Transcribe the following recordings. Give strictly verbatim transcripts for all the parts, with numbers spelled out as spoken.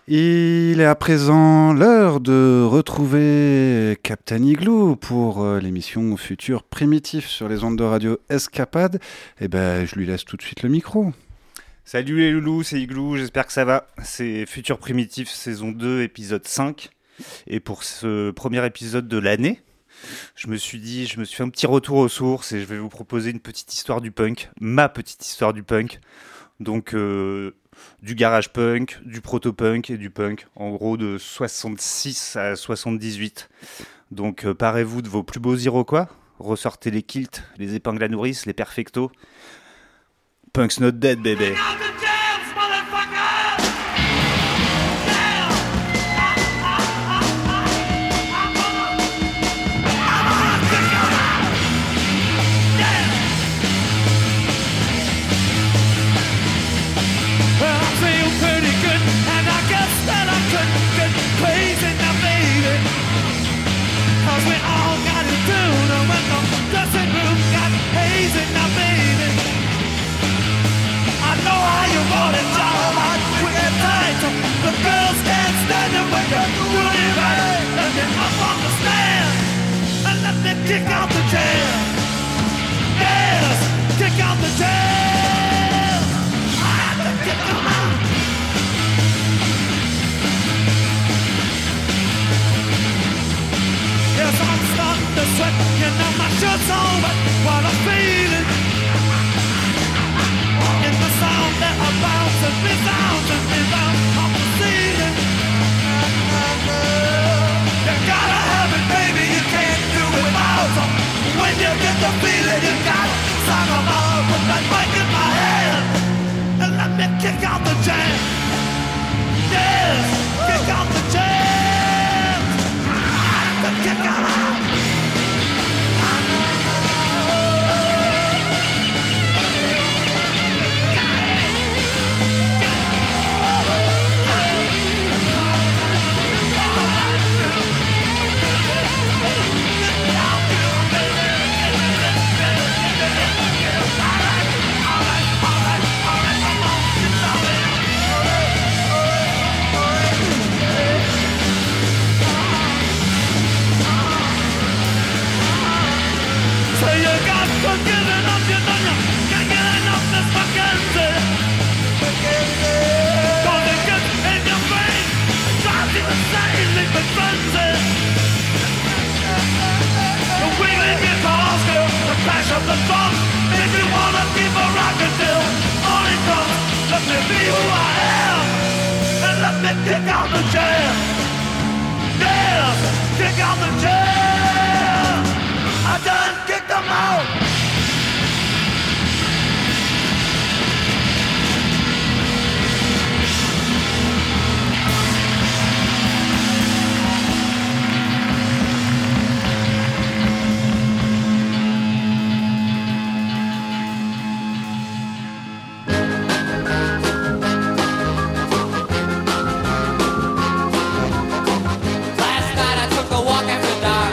Il est à présent l'heure de retrouver Captain Igloo pour euh, l'émission Futur Primitif sur les ondes de radio Escapade. Et ben, je lui laisse tout de suite le micro. Salut les loulous, c'est Igloo, j'espère que ça va. C'est Futur Primitif saison deux, épisode cinq. Et pour ce premier épisode de l'année, je me suis dit, je me suis fait un petit retour aux sources et je vais vous proposer une petite histoire du punk, ma petite histoire du punk. Donc euh, du garage punk, du proto-punk et du punk, en gros de soixante-six à soixante-dix-huit. Donc euh, parez-vous de vos plus beaux Iroquois, ressortez les kilts, les épingles à nourrice, les perfectos. Punk's not dead, baby. Kick out the jam. Yes, kick out the jam. I have to kick them out. Yes, I'm starting to sweat. You know my shirt's on, but what I'm feeling in the sound that I bounce and resounds and resounds off the ceiling. You gotta have it, baby. You can't do it without. When you get the feeling, you got song them all. Put that mic in my hand and let me kick out the jam. Yes, kick out the jam. I have to kick them out. The funk, make me wanna keep a rockin' till morning comes. Let me be who I am, and let me kick out the jam. Yeah, kick out the jam. I done kicked them out. Last night I took a walk after dark.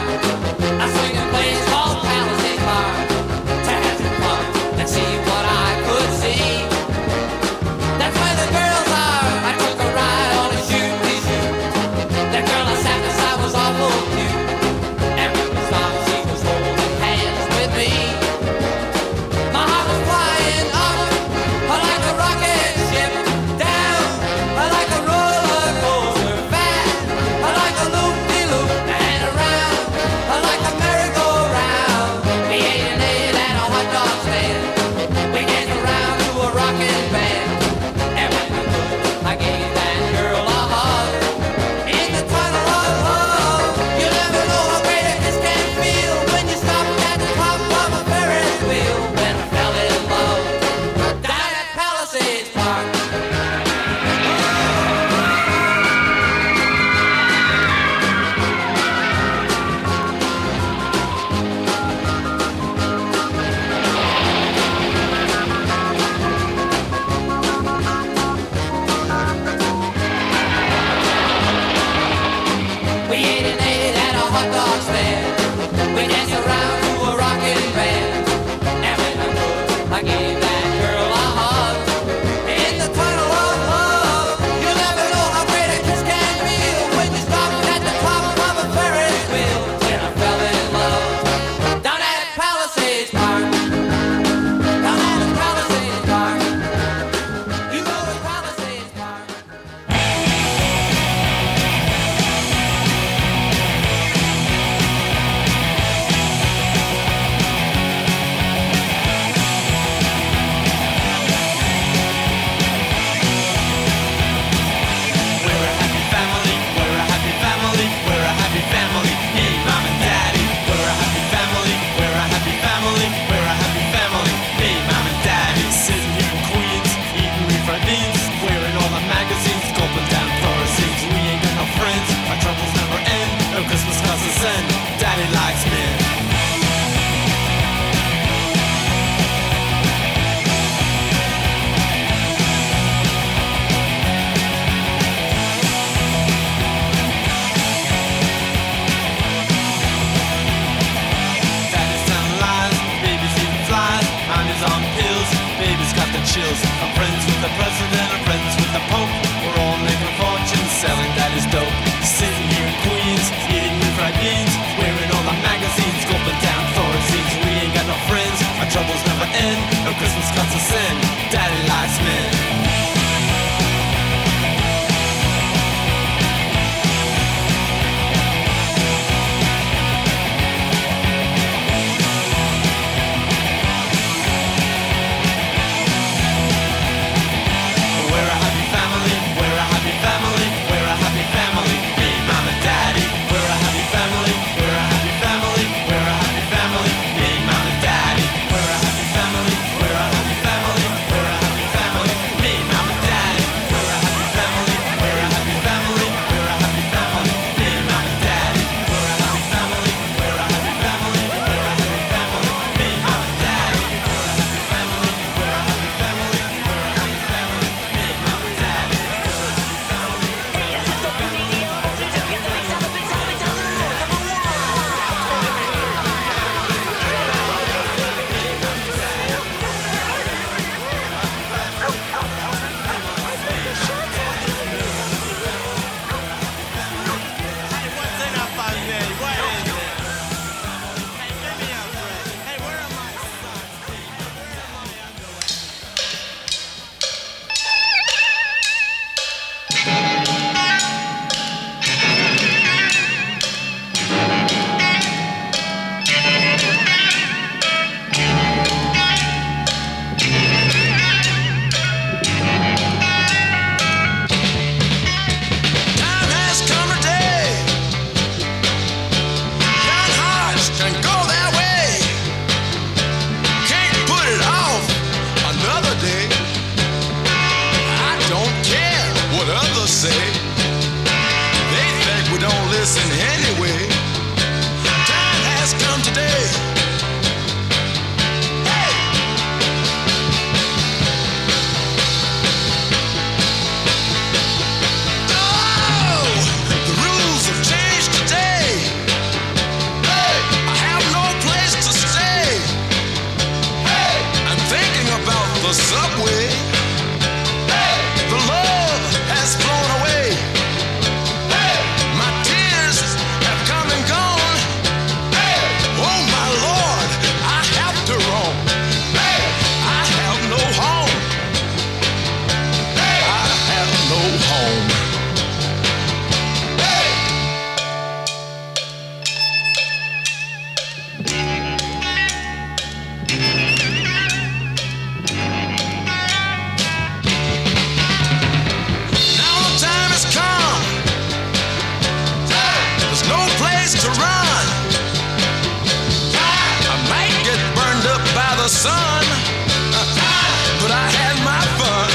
sun, but I had my fun.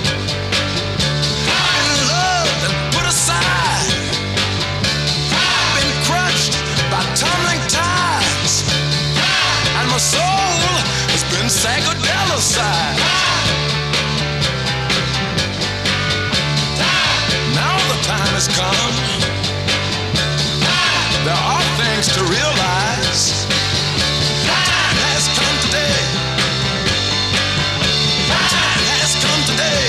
Been loved and put aside, been crushed by tumbling tides, and my soul has been psychedelicized. Now the time has come. There are things to realize. Time has come today. Time has come today.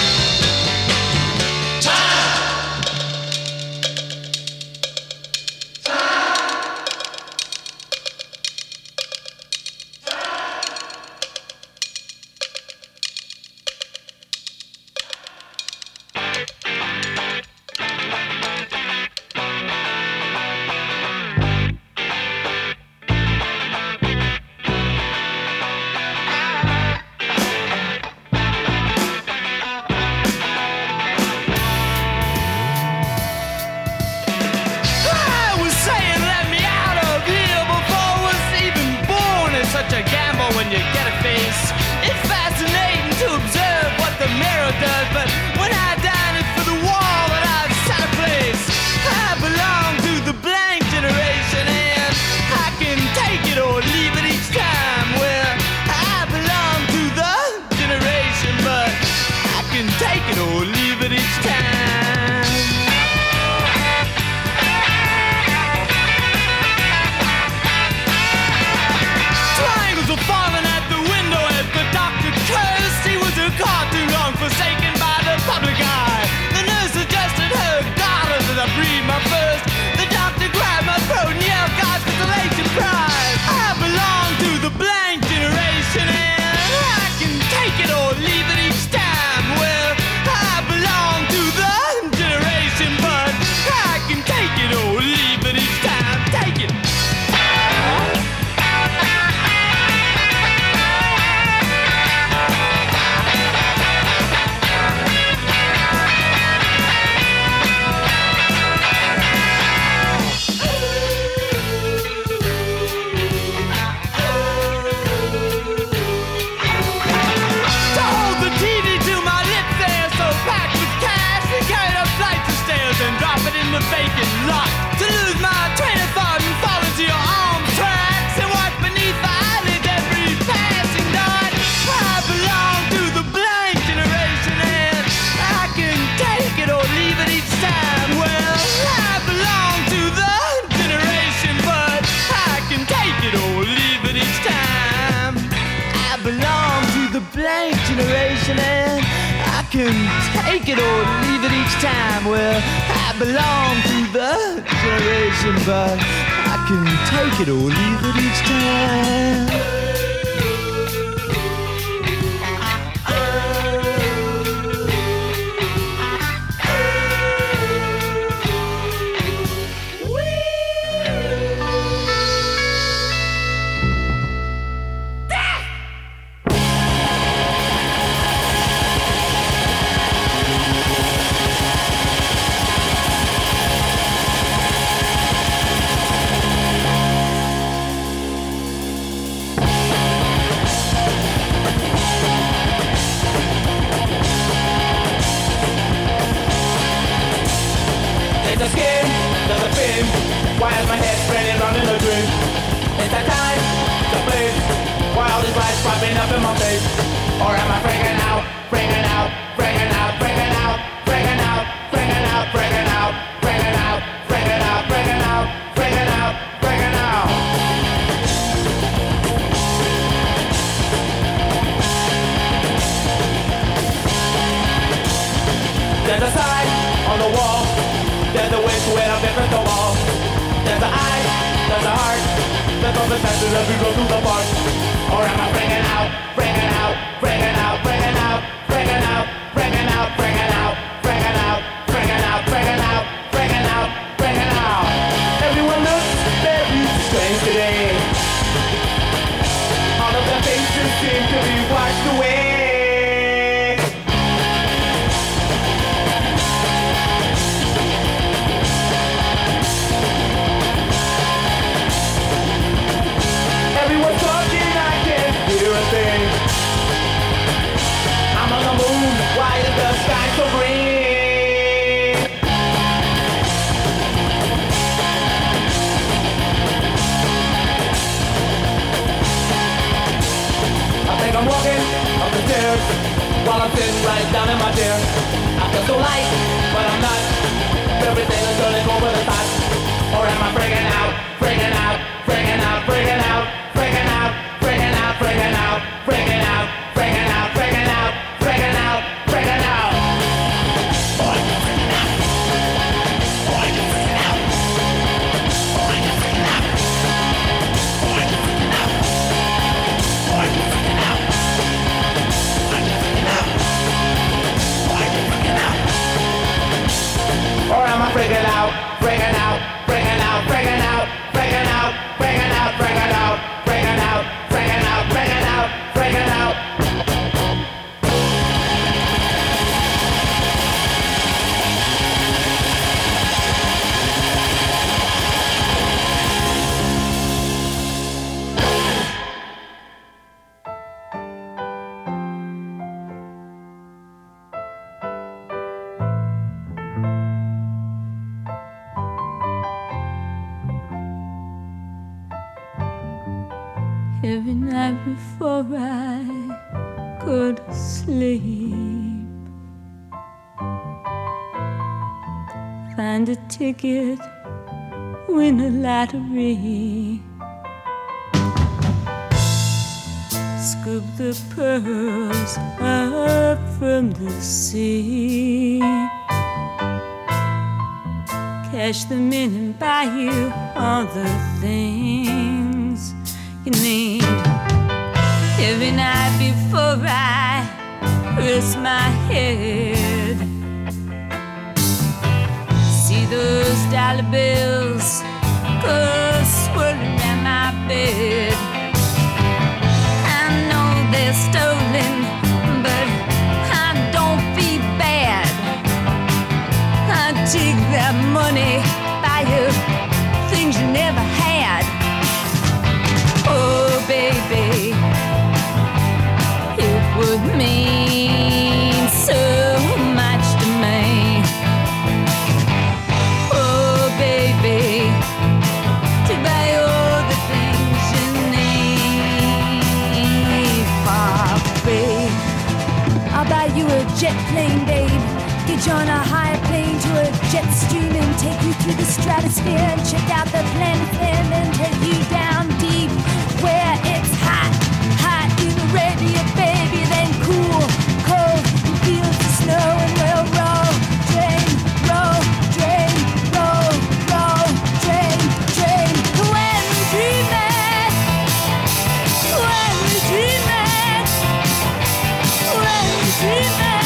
generation, and I can take it or leave it each time. Well, I belong to the generation, but I can take it or leave it each time. Why is my head spinning round in a dream? It's that time to please. Why all these lights popping up in my face? Or am I freaking out, freaking out, freaking out, freaking out, freaking out, freaking out, freaking out, freaking out, freaking out, freaking out, freaking out, freaking out? There's a sign on the wall. There's a way to it, I'm different to all. There's an eye, there's a heart. There's all the senses as we go through the park. Or am I bringing out, bringing out, bringing out, bringing out, bringing out, bringing out, bringing out, bringing out, bringing out, bringing out, bringing out, bringing out? Everyone looks very strange today. All of their faces seem to be washed away. Everyone's talking, I can't hear before I go to sleep. Find a ticket, win a lottery. Scoop the pearls up from the sea. Cash them in and buy you all the things you need. Every night before I rest my head, see those dollar bills go swirling around my bed. I know they're stolen, but I don't feel bad. I take that money, buy you things you never had. Oh, baby, it would mean so much to me. Oh, baby, to buy all the things you need for free. I'll buy you a jet plane, babe. Get you on a high plane to a jet stream and take you through the stratosphere and check out the planet then and take you down deep where it's hot, hot in Arabia, baby, then cool, cold in fields of snow and we'll roll, drain, roll, drain, roll, roll, drain, drain. When we dream it, when we dream it, when we dream it.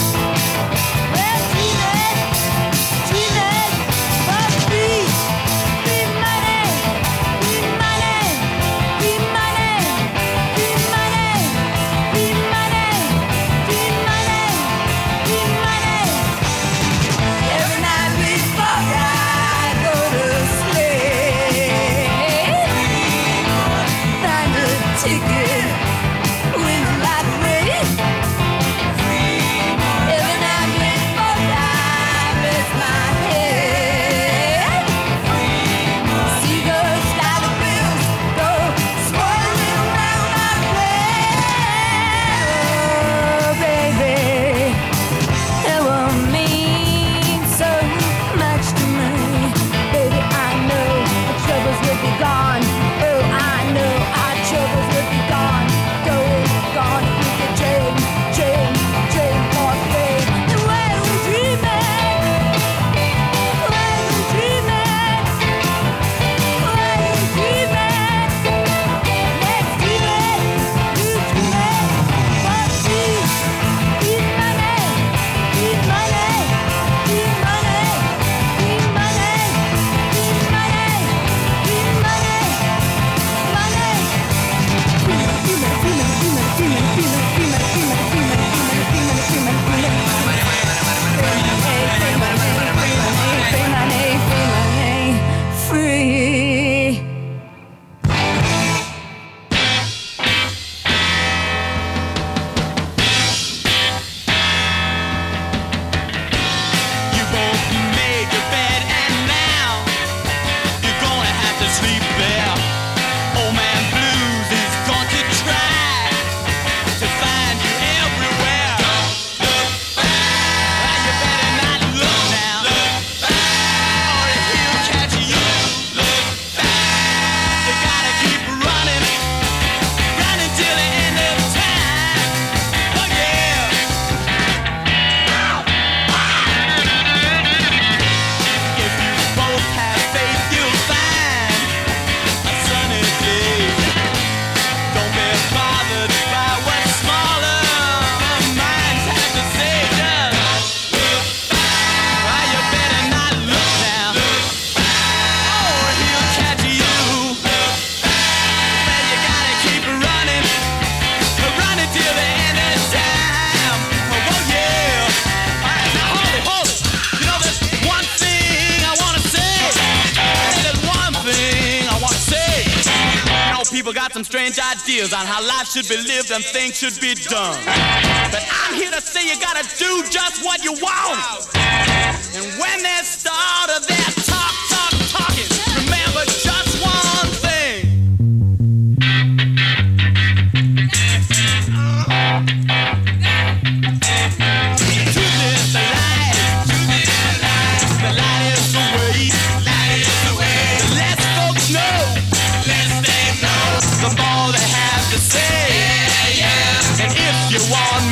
People got some strange ideas on how life should be lived and things should be done. But I'm here to say you gotta do just what you want. And when they start their talk, talk, talking, remember just one thing.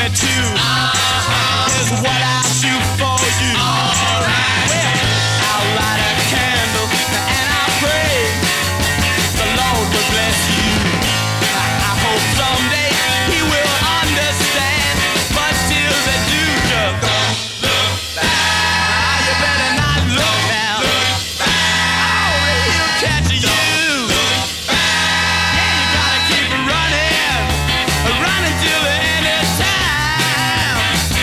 attitude is what I do for you. Well, I'll light a candle and I'll pray the Lord will bless you. I, I hope someday He will understand, but till they do, just don't look back. Ah, you better not look now. Look back. Oh, He'll catch you. Look back. Yeah, you gotta keep running, running till the end of time.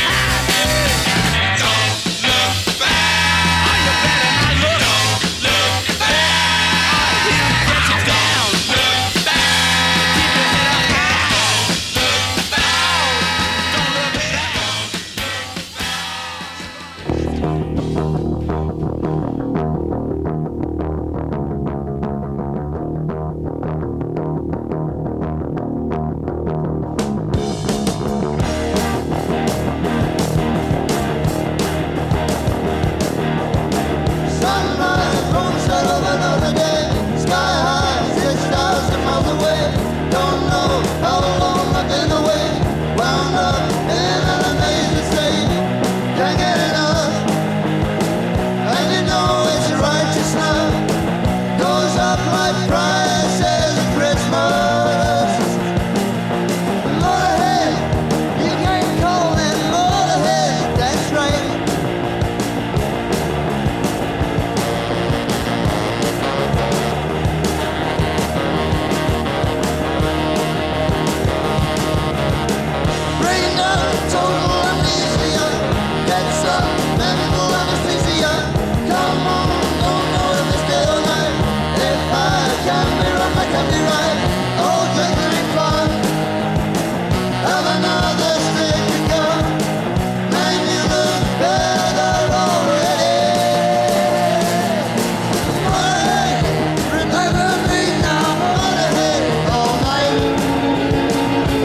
Don't look back. Oh, you better not look. Don't look back. Oh, He'll get you down. Look back. Keep your head up high. Look back. Don't look back. Sunrise from set of another day. Sky high, six thousand miles away. Don't know how long I've been away. Wound up in an amazing state. Can't get enough. And you know it's righteous now. Goes up like prices of Christmas. Motorhead, you can't call them Motorhead. That's right. Bring down total amnesia. That's a mental anesthesia. Come on, don't know if it's day or night. If I can be wrong, I can be right. Oh, drinking fun. Have another stick to go. Man, you look better already. Motorhead, remember me now. Motorhead all night.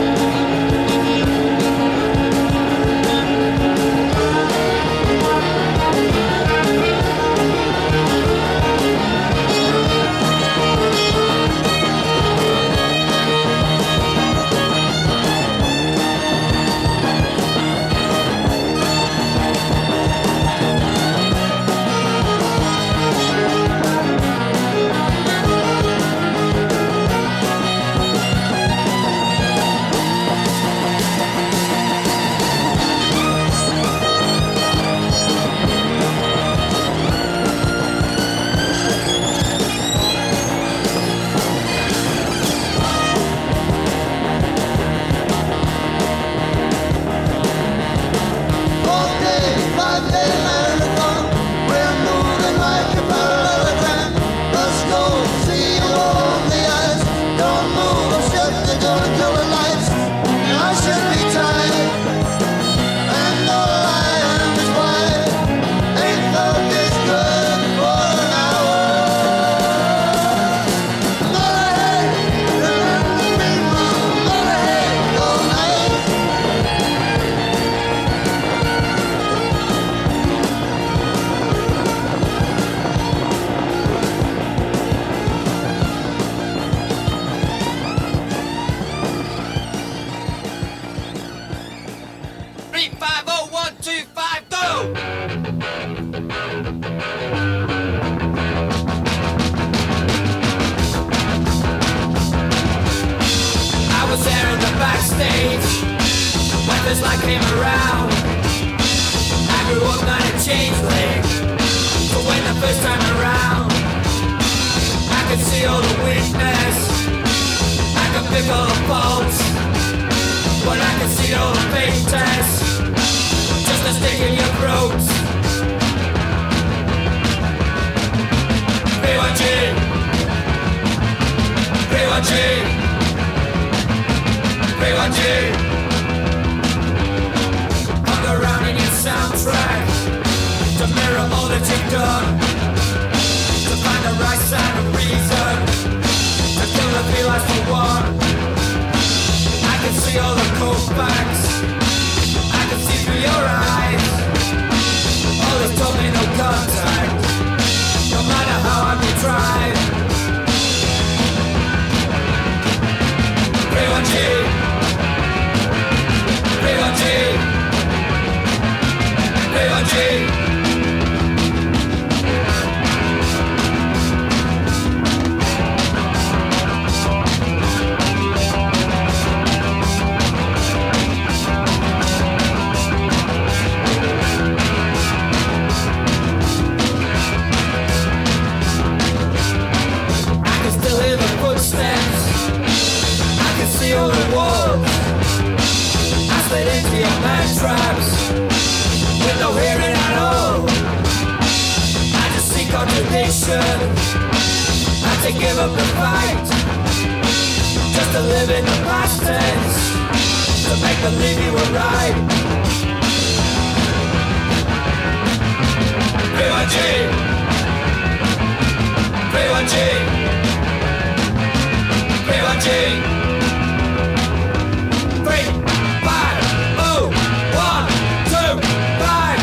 Four day, five day marathon. We're moving like a parallelogram. Let's go see you on the ice. Don't move or shut the door until the lights. I should be tired, and all I am is white. Ain't felt this good for an hour. Motorhead, remember me, Mom. Motorhead all night. Three, five, oh, one, two, five, go! I was there in the backstage when this light came around. I grew up not a changeling, but when the first time around, I could see all the weakness, I could pick all the faults, but I could see all the fake tests, just a stick in your throat. B one G, B one G, B one G. Hung around in your soundtrack to mirror all that you've done, to find the right side of reason, to kill the feelings for one. I can see all the cold facts, I can see through your eyes. All this told me no contact, no matter how hard we tried. B one G, B one G. option. Had to give up the fight, just to live in the past tense, to make believe you were right. P one G, P one G, P one G. Three, five, oh, one, two, five.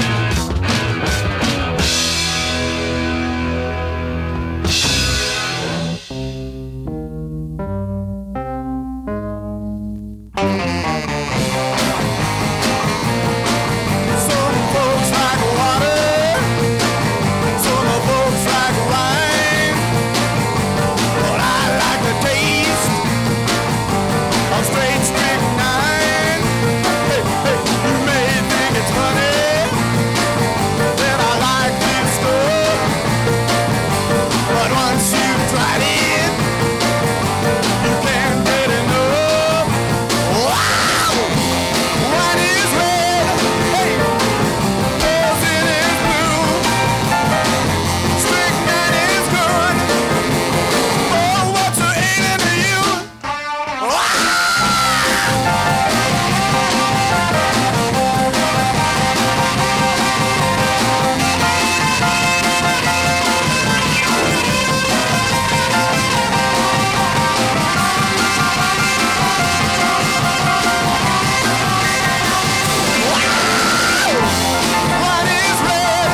Some folks like water, some folks like wine, but I like the taste of straight strychnine. Hey, hey, you may think it's funny that I like this stuff, but once you've tried it, you can't get enough. Wow! What is red? Hey, poison is blue. Strychnine is good. Oh, what's a alien to you? What is red?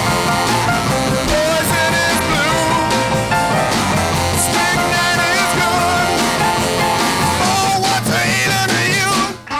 Poison is blue. Strychnine is good. Oh, what's a alien to you?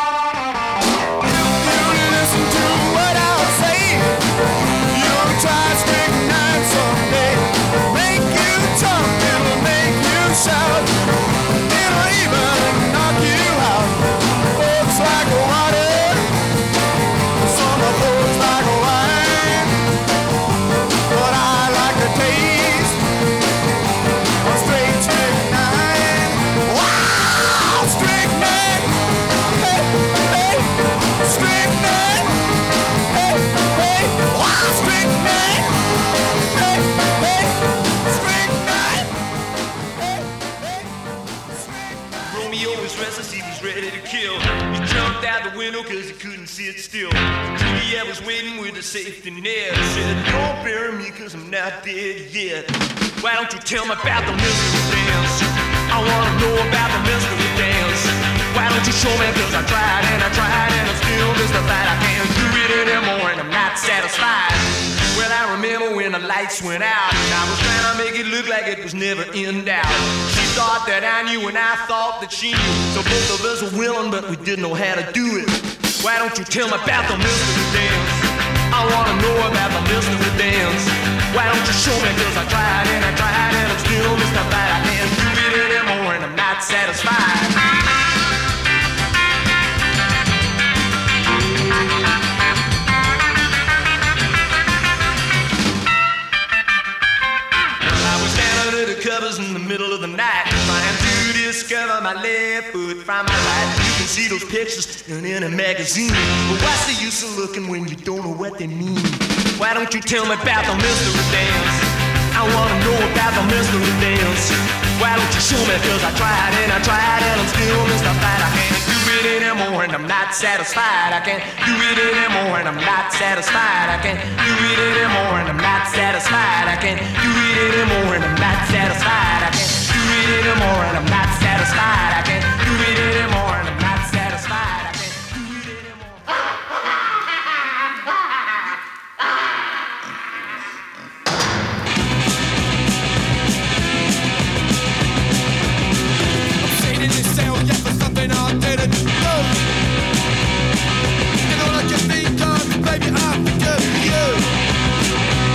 You listen to what I'll say. You'll try strychnine someday. Make you jump, it'll make you shout. It'll even knock you out. Folks like water, some folks like wine, but I like the taste of straight strychnine. Wow, strychnine, hey, hey, strychnine, hey, hey, wow, strychnine, hey, hey, strychnine, hey, hey, strychnine. Romeo was restless, he was ready to kill. He jumped out the window cause he couldn't sit still. Juliet was waiting with a safety net. Said, don't bury me cause I'm not dead yet. Why don't you tell me about the mystery dance? I wanna know about the mystery dance. Why don't you show me cause I tried and I tried and I'm still mystified. I can't do it anymore and I'm not satisfied. Well, I remember when the lights went out and I was trying to make it look like it was never in doubt. She thought that I knew and I thought that she knew. So both of us were willing but we didn't know how to do it. Why don't you tell me about the mystery dance? I wanna know about the mystery dance. Why don't you show me cause I tried and I tried and I'm still mystified. I can't do it anymore and I'm not satisfied. I was down under the covers in the middle of the night, trying to discover my left foot from my right. You can see those pictures in a magazine, but what's the use of looking when you don't know what they mean? Why don't you tell me about the mystery dance? I wanna know about the mystery dance. Why don't you show me cause I tried and I tried and I'm still mystified. I can't do it anymore and I'm not satisfied. I can't do it anymore and I'm not satisfied. I can't do it anymore and I'm not satisfied. I can't do it anymore and I'm not satisfied. I can't do it anymore and I'm not satisfied. I can't do it anymore and I'm not satisfied. I can't do it anymore. I'm sitting in this cell, yeah, for something I didn't do. And all I can think of is, baby, I forgive you.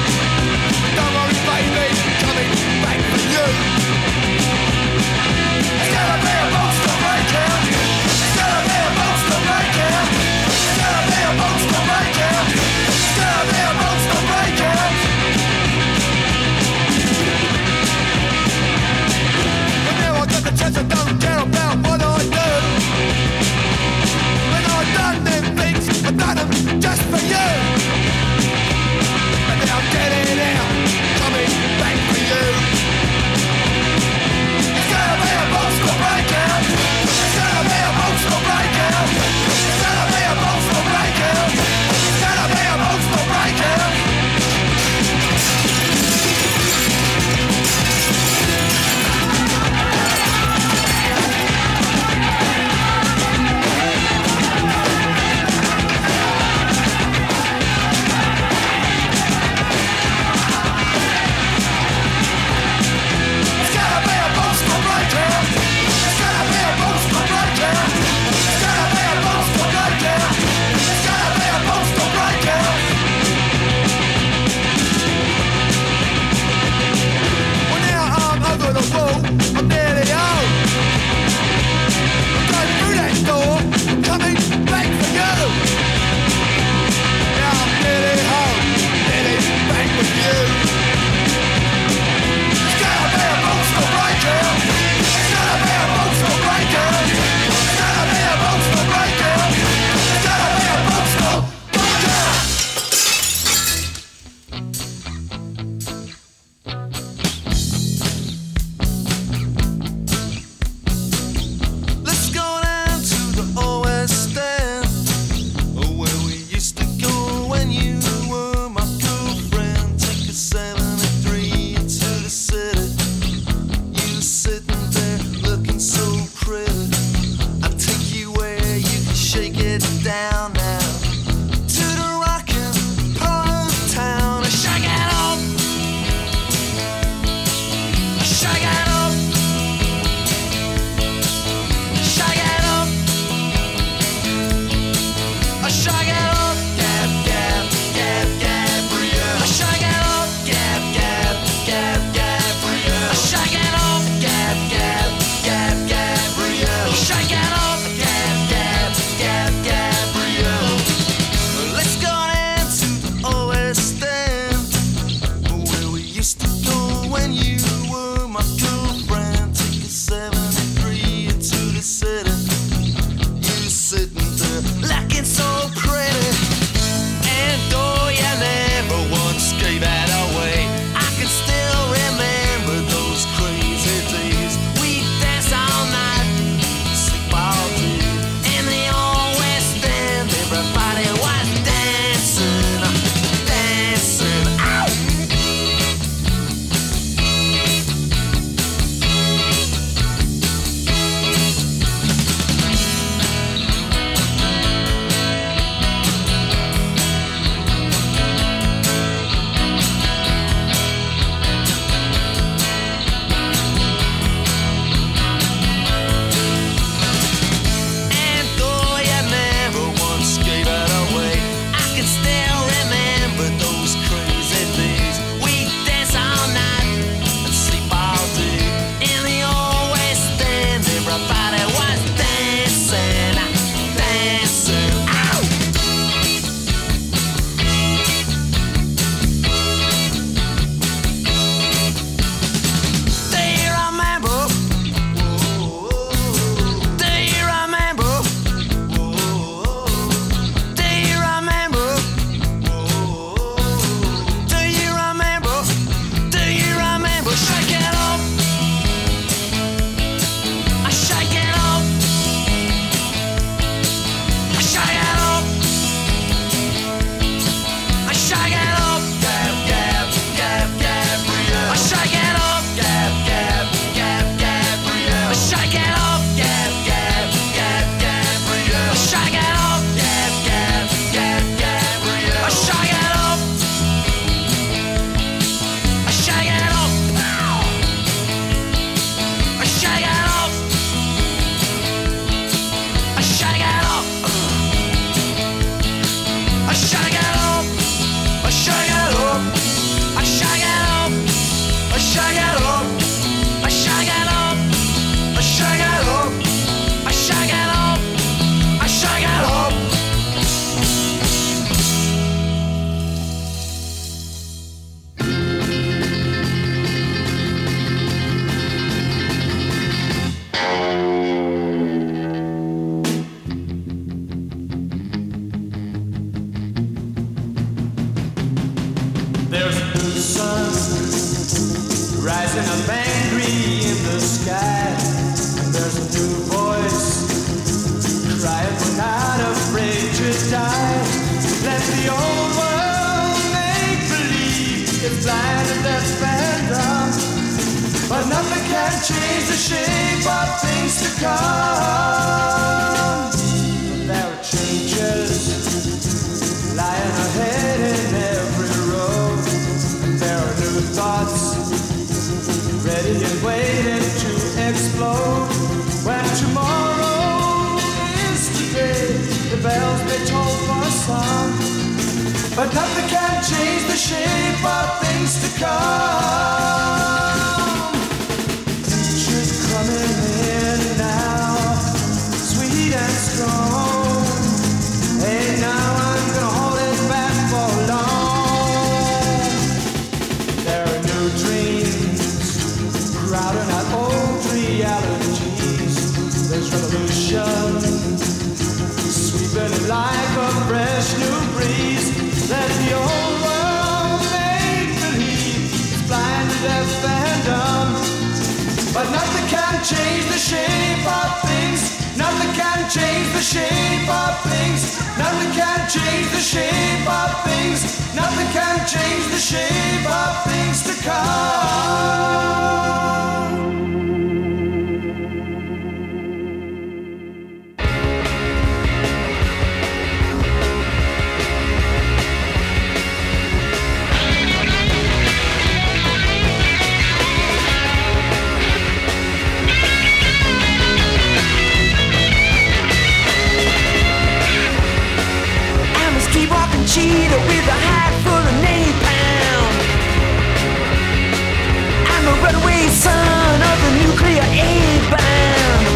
rising up angry in the sky. And there's a new voice crying, we're not afraid to die. Let the old world make believe it's blind and deaf and dumb, but nothing can change the shape of things to come. But there are changes lying ahead in every road, and there are new thoughts ready and waiting to explode. When tomorrow is today, the bells may toll for some, but nothing can change the shape of things to come. Future's coming in now, sweet and strong. Hey, now I'm gonna hold it back for long. There are new dreams crowding out old realities. There's revolution sweeping it like a fresh new breeze. Let the old world make believe it's blind and deaf and dumb, but nothing can change the shape of things. Nothing can change the shape of things. Nothing can change the shape of things. Nothing can change the shape of things to come. Cheetah with a hat full of napalm. I'm a runaway son of the nuclear aid bomb.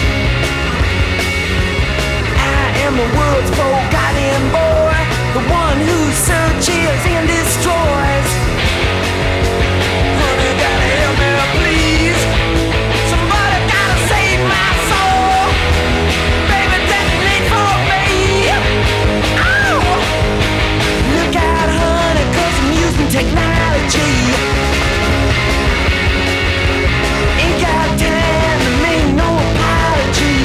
I am the world's forgotten boy, the one who searches and destroys. Honey, gotta help me, please. Somebody gotta save my soul. Baby, detonate for me. Look out, honey, 'cause I'm using technology. Ain't got time to make no apology.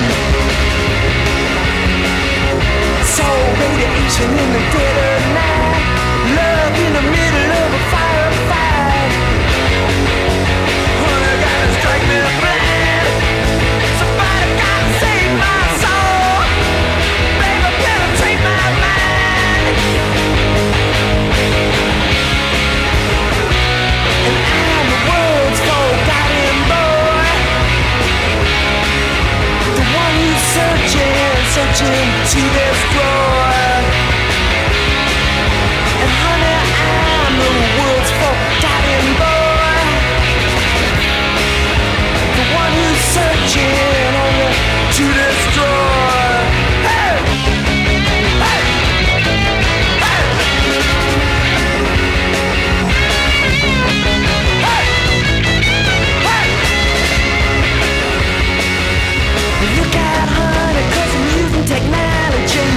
So radiation in the dead of night, love in the middle of a firefight. Honey, gotta strike me blind. Somebody gotta save my soul. Baby, penetrate my mind. And I'm the world's forgotten boy, the one who's searching, searching to destroy. And honey, I'm the world's forgotten boy, the one who's searching only to destroy. Hey! Hey! Look out, honey, 'cause I'm using technology.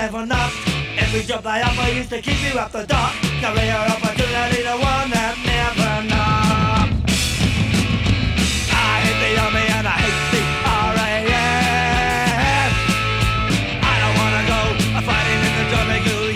never knock. Every job they offer used to keep you up the dock. Career opportunity, the one that never knock. I hate the army and I hate the R A F. I don't wanna go fighting in the jungle.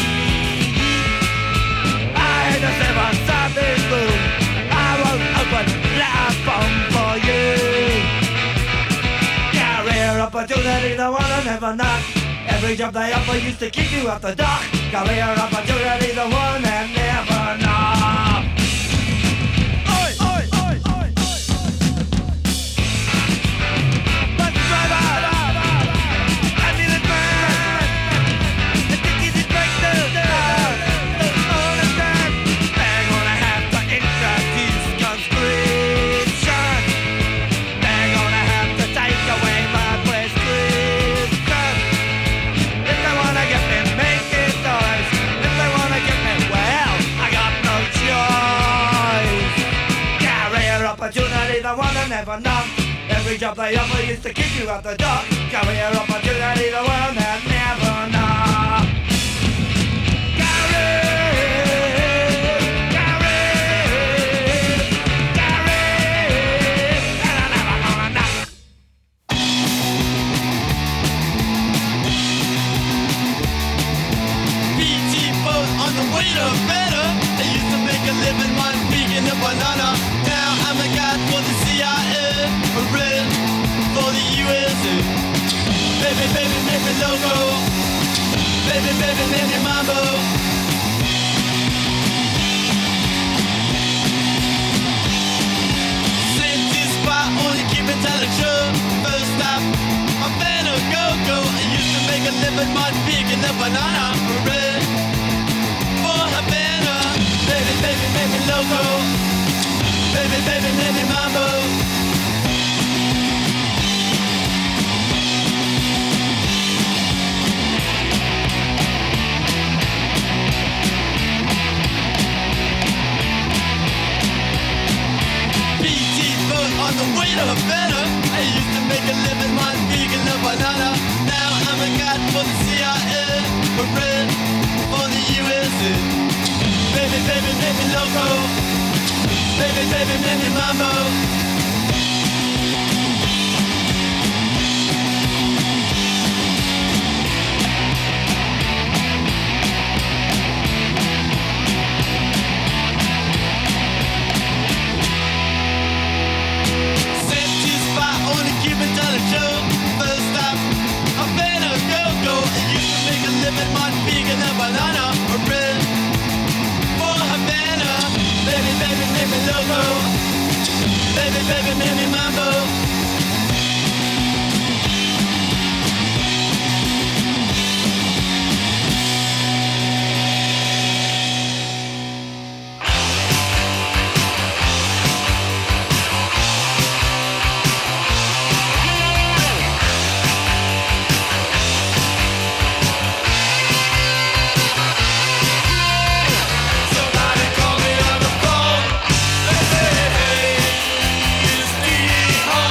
I hate the seven something blue. I won't open that bomb for you. Career opportunity, the one that never knock. Every job they offer used to keep you up the dock. Career opportunity, the one that never knock. Oi, oi, oi, oi, oi. Bus driver, ambulance man, the tickets is break down, don't understand. They're gonna have to introduce conscription. They're gonna have to take away my prescription. If they wanna get me making toys, if they wanna get me, well, I got no choice. Career opportunity, the one that never knock. Every job they offer used to kick you out the door. Career opportunity, the one that never knock. Career, career, career, and I'm never gonna knock. P T boat on the way to better. I used to make a living one speaking a banana. Now I'm a guy for the C I A, a red for the U S A. Baby, baby, make me loco. Baby, baby, make me mambo. Safety spot, only keep it telling true. First stop, I'm better go go. I used to make a living one picking a banana. Red for Havana. Baby, baby, make me loco. Baby, baby, make me mambo. P T boat on the way to Havana. I used to make a living one vegan a banana. Now I'm a guy for the C I A, a red for the U S A. Baby, baby, make me loco. Baby, baby, make me mambo. Safety spot, only keep it telling true. First stop, I'm better go go. I used to make a living one vegan a banana, a red for Havana. Baby, baby, make me loco. Baby, baby, make me mambo. Somebody call me on the phone. Hey, hey, hey, it's Steve Harvey.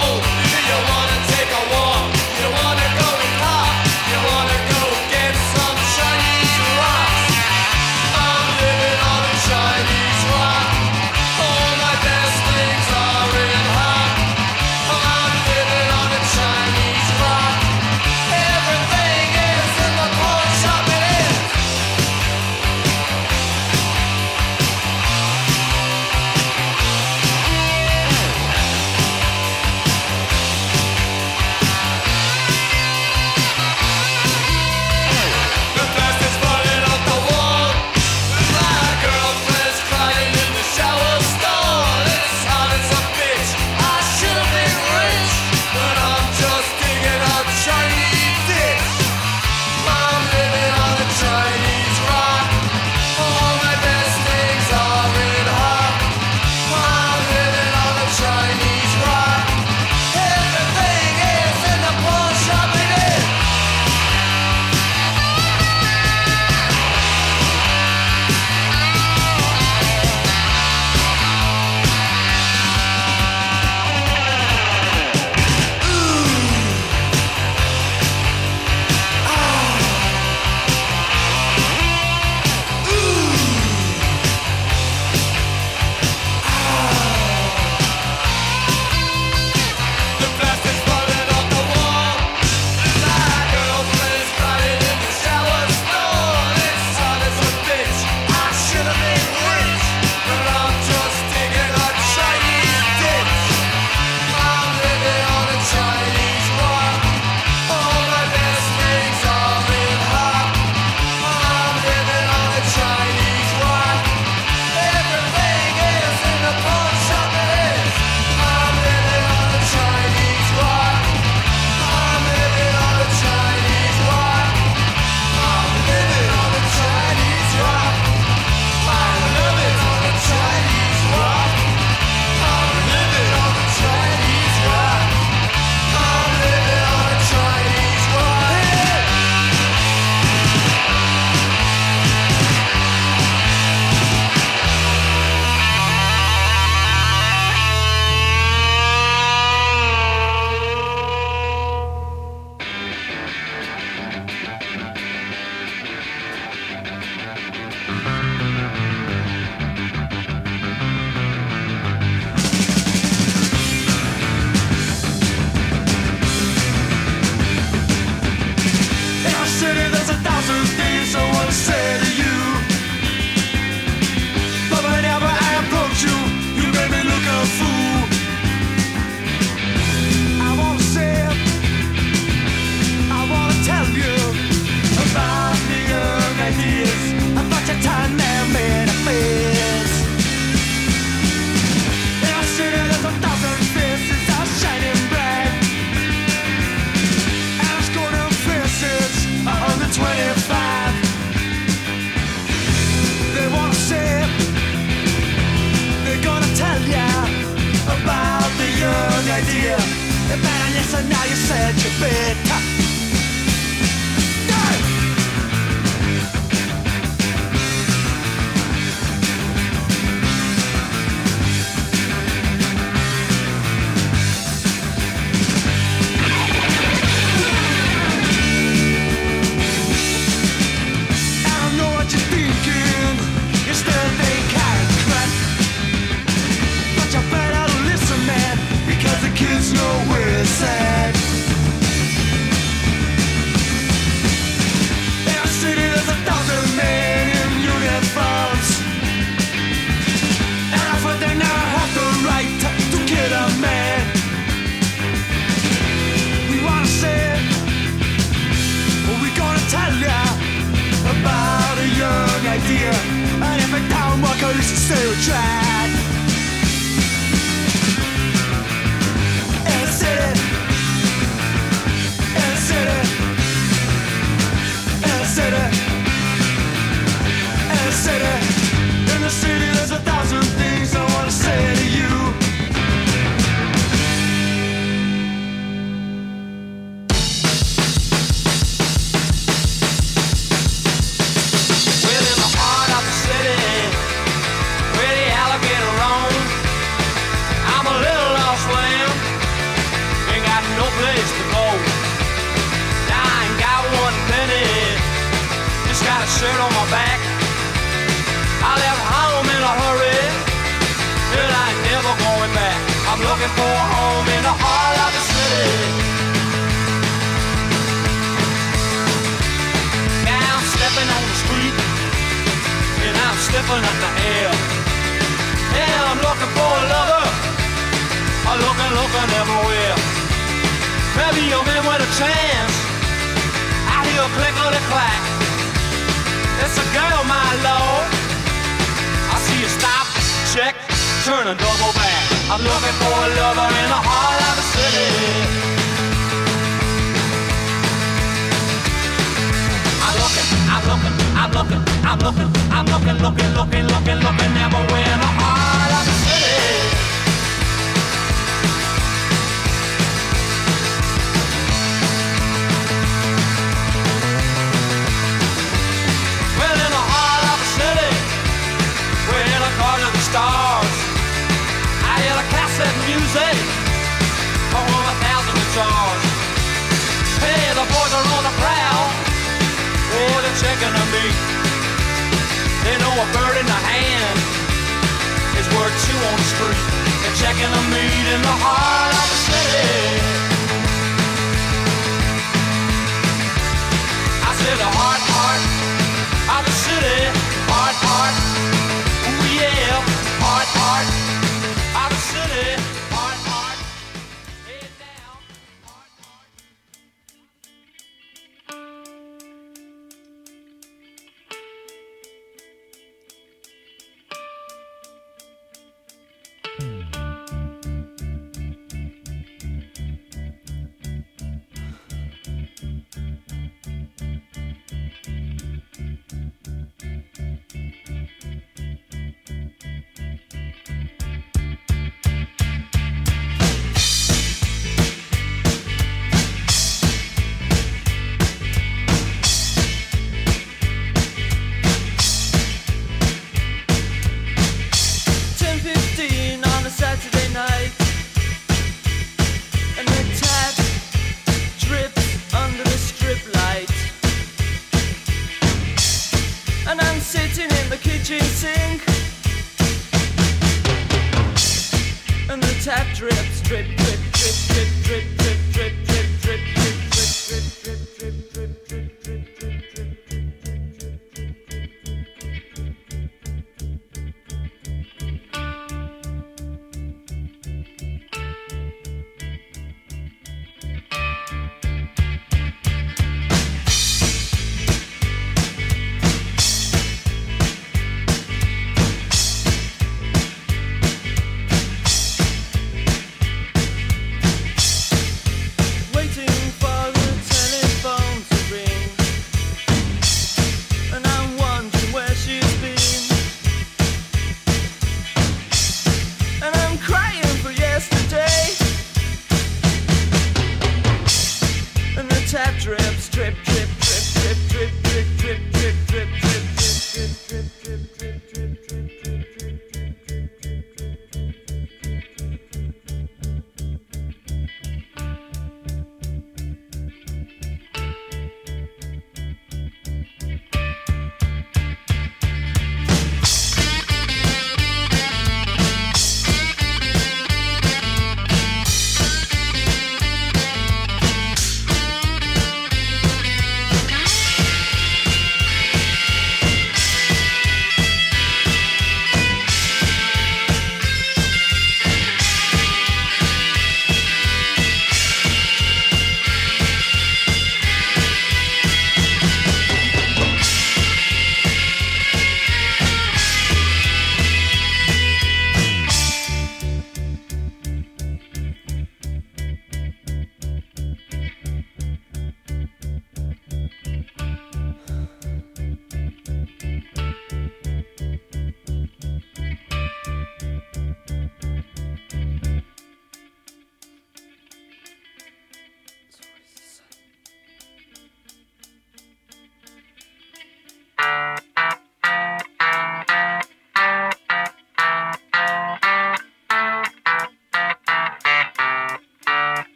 you said you better.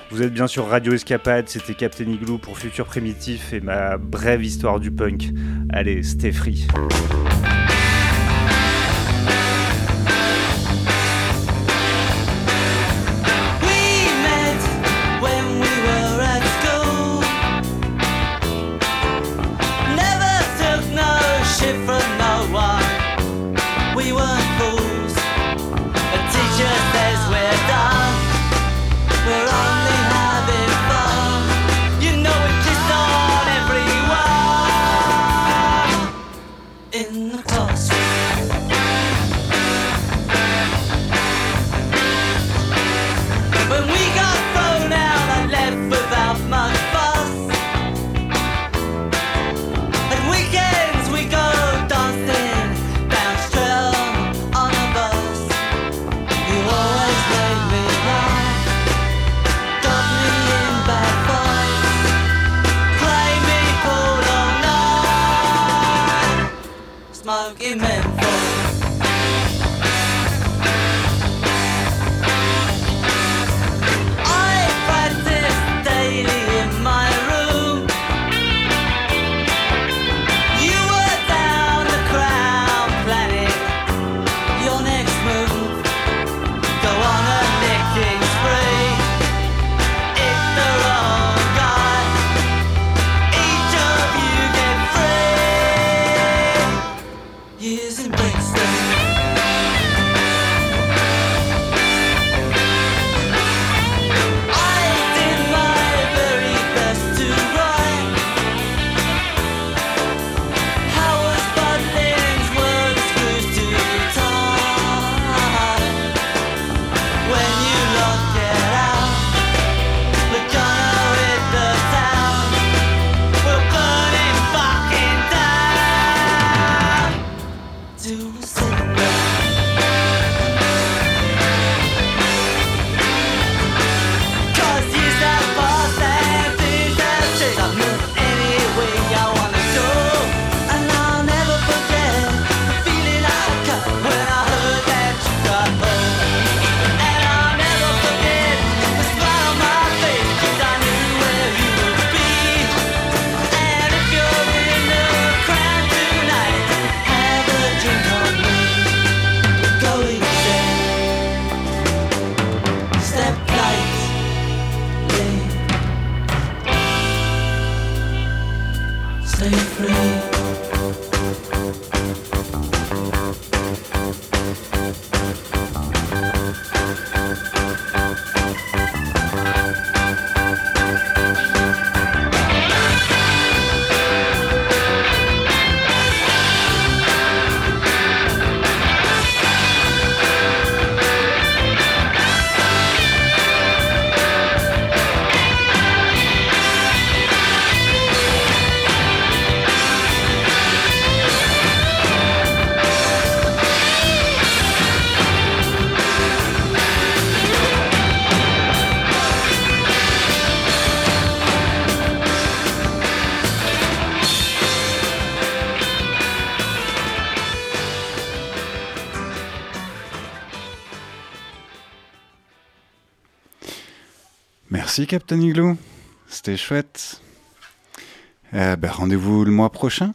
Vous êtes bien sur Radio Escapade, c'était Captain Igloo pour Futur Primitif et ma brève histoire du punk. Allez, stay free. Merci Captain Igloo, c'était chouette. Euh, ben, rendez-vous le mois prochain,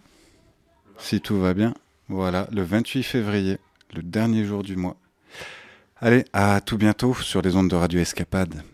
si tout va bien. Voilà, le vingt-huit février, le dernier jour du mois. Allez, à tout bientôt sur les ondes de Radio Escapade.